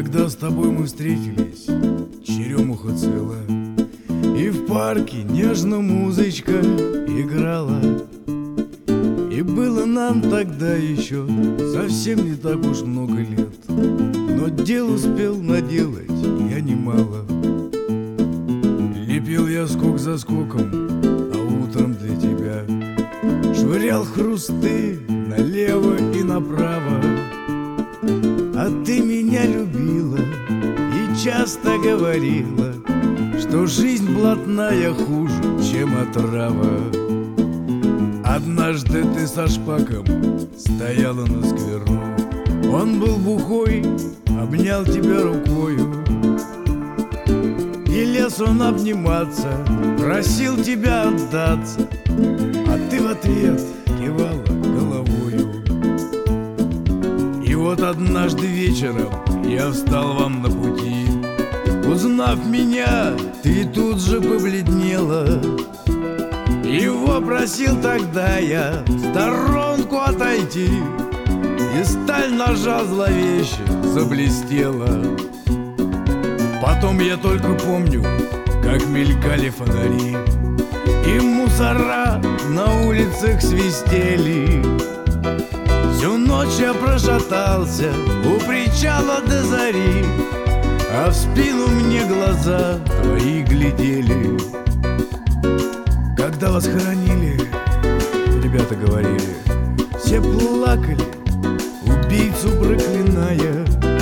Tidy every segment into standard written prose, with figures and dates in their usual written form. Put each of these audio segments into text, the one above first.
Когда с тобой мы встретились, черемуха цвела, и в парке нежно музычка играла. И было нам тогда еще совсем не так уж много лет, но дел успел наделать я немало. Лепил я скок за скоком, а утром для тебя швырял хрусты налево и направо. А ты меня любила и часто говорила, что жизнь блатная хуже, чем отрава. Однажды ты со шпаком стояла на скверу, он был бухой, обнял тебя рукою, и лез он обниматься, просил тебя отдаться, а ты в ответ кивала головою. И вот однажды вечером я встал вам на пути, узнав меня, ты тут же побледнела. Его просил тогда я в сторонку отойти, и сталь ножа зловеще заблестела. Потом я только помню, как мелькали фонари, и мусора на улицах свистели. Всю ночь я прошатался у причала до зари, а в спину мне глаза твои глядели. Когда вас хоронили, ребята говорили, все плакали, убийцу проклиная.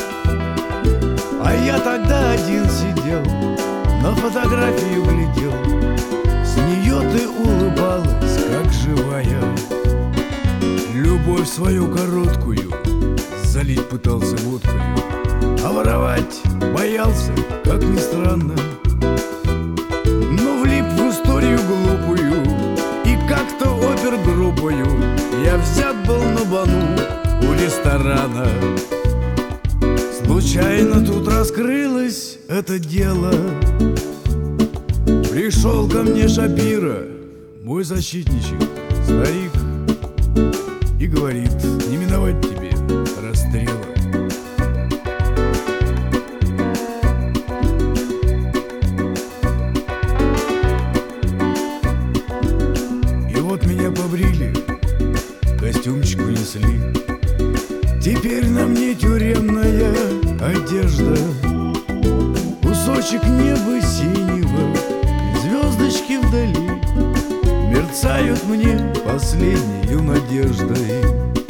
А я тогда один сидел, на фотографию глядел, с нее ты улыбалась, как живая. Любовь свою короткую залить пытался водкою, а воровать боялся, как ни странно. Но влип в историю глупую, и как-то опергруппою я взят был на бану у ресторана. Случайно тут раскрылось это дело. Пришел ко мне Шапира, мой защитничек, старик, и говорит: не миновать тебе расстрела. И вот меня побрили, костюмчик принесли, теперь на мне тюремная одежда, кусочек неба синего, звездочки вдали мерцают мне последнею надеждой.